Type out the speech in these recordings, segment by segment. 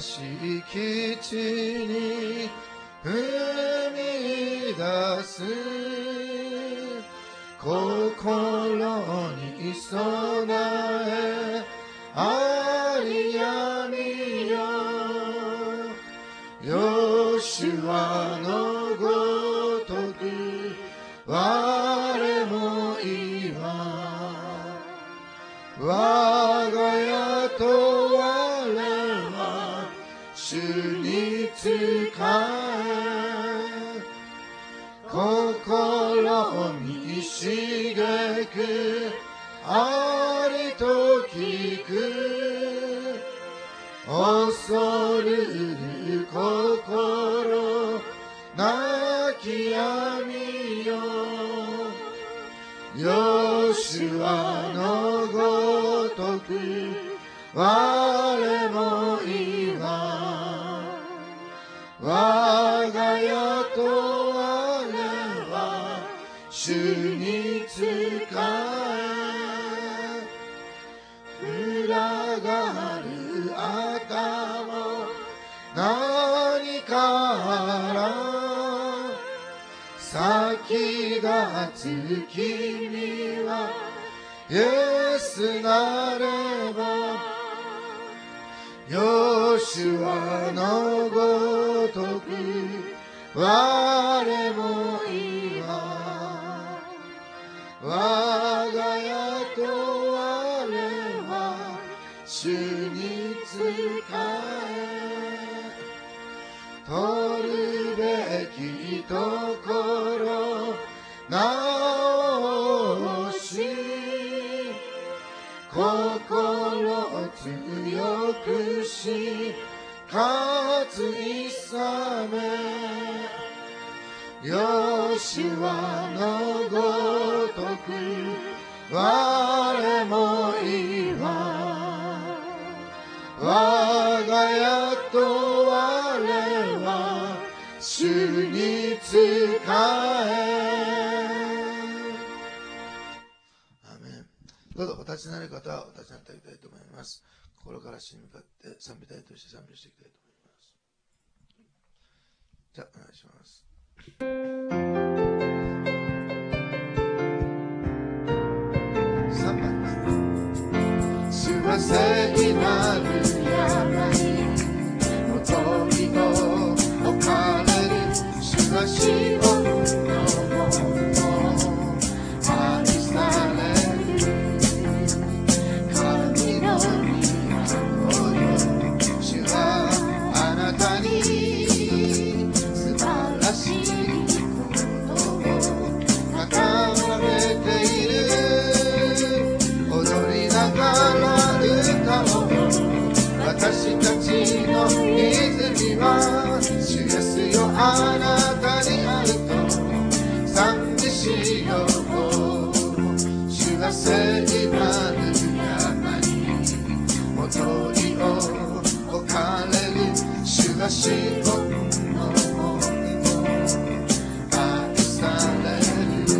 しい基地に踏み出す。心に備えありやみよ。ヨシュアのごとく我も今我が家と我は主に仕え、心にしげくありと聞く、恐るる心なきやみよ。ヨシュアのごとく我も今我が家と我は主に仕え、裏がる赤も何から先がつ君はイエスなれば、ヨシュアのごとく我も今我が家と我は主に仕え、取るべきところ直し、心強くしかついさめ、ヨシュアのごとく我も今我が家と我は主に仕え。アーメン。どうぞお立ちになる方はお立ちになっていただきたいと思います。心から主に向かって賛美隊として賛美していきたいと思います。じゃあお願いします。3番ですね。主は聖なる山に元々置かれる、主はシオンの門を愛される、神の御よ、主はあなたに素晴らしいことを語られている。踊りながら歌おう、私たちの泉は主イエスよ、あなたにあると賛美しよう。主が聖なる山に元に置かれる、主がシオンの門を愛される、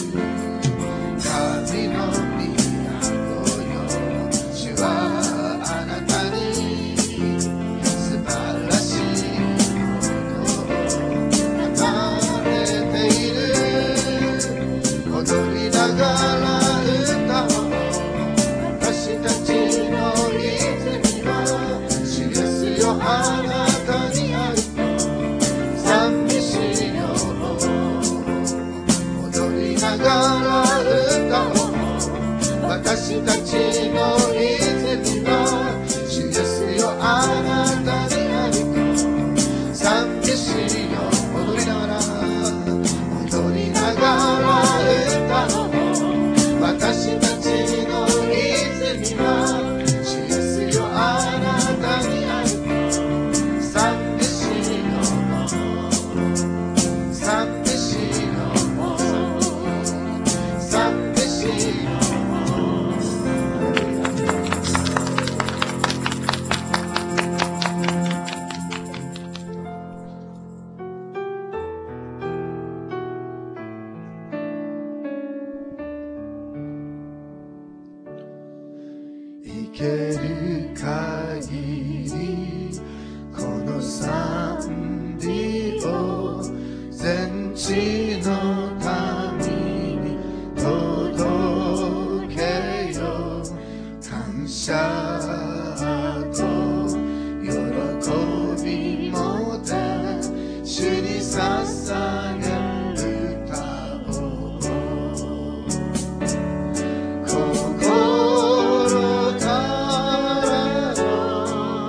神の御子よ、主はあなたに素晴らしいことを語れている。踊りながら歌おう、私たちの泉は主イエスよ、あなたにあると賛美しよう。踊りながら歌おう、私たちの泉は主イエスよ、あなたにあると賛美しよう。踊りながら歌おう、私たちの泉は主イエスよ、あなたにあると賛美しよう。賛美しよう。賛美しよう。生ける限り地の民に届けよ。感謝と喜びもて主に捧げ歌おう。心からの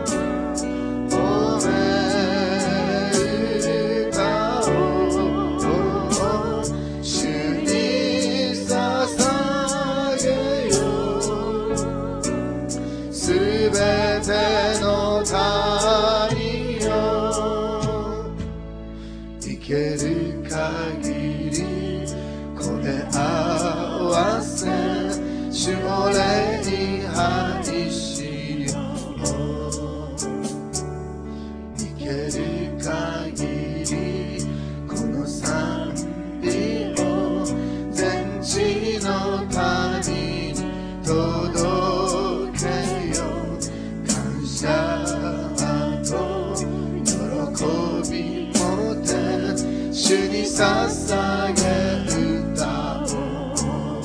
褒め歌を主に捧げよ。すべての民よ、生ける限り声合わせ主を礼拝しよう。生ける限りこの賛美を全地の民に届けよ。感謝と喜びもて主に捧げ歌おう。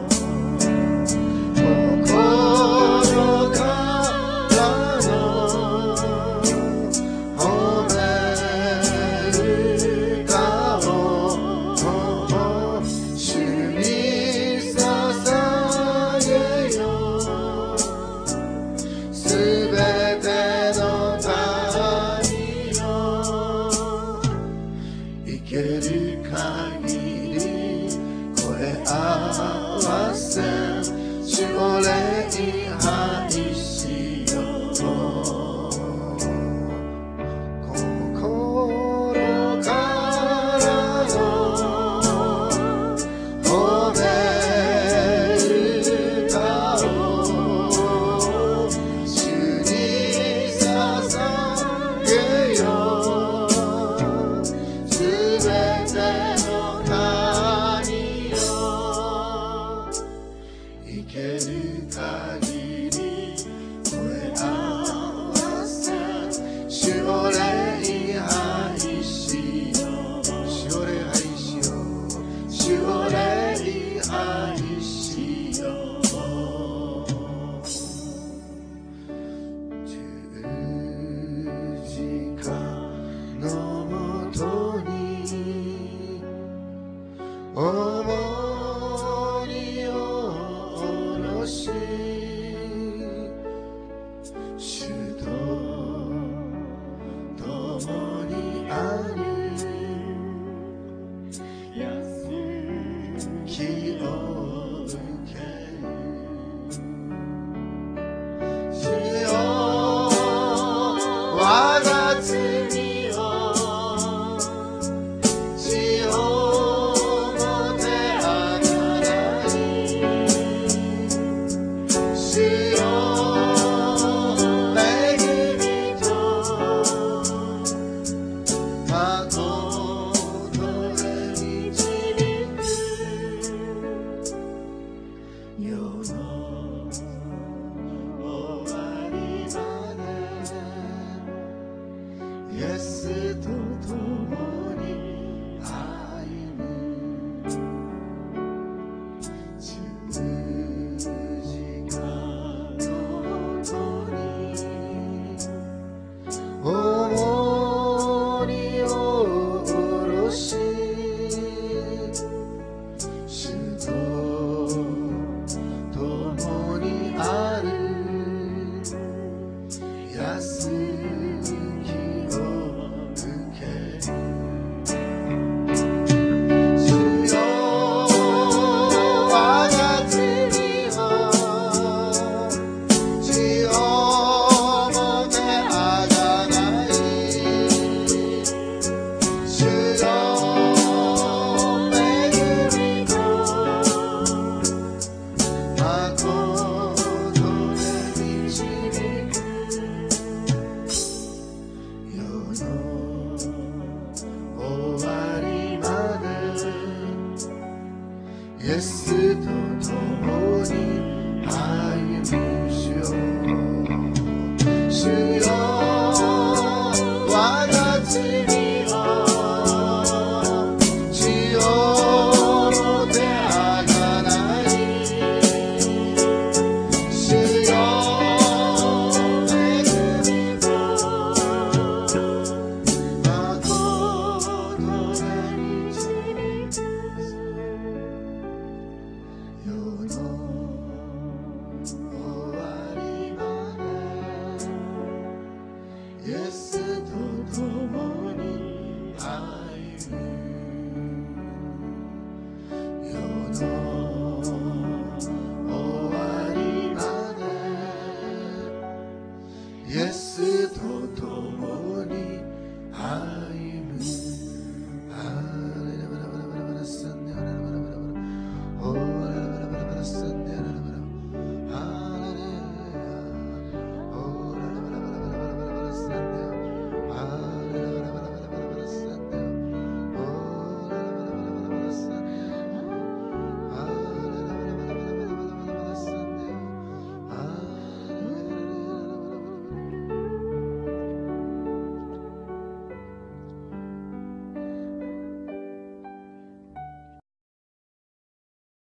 心からの褒め歌を主に捧げよ。すべての民よ、生ける限り声合わせ主を礼拝しよう。心からの褒め歌を主に捧げよ。すべての民よ、生ける限り声合わせ主を礼拝しよう。主を礼拝しよう。主を礼拝しよう。十字架のもとに重荷を下ろし主と共にある気を受け主よ我が罪を血をもてあがない主よ恵みと誠で導く世の終わりまでイエスと共に歩む。十字架のとに重荷を下ろし主と共にある安きを受け主よ我が罪を血をもてあがない主よ恵みと誠で導く世の終わりまでイエスと共に歩む主よ。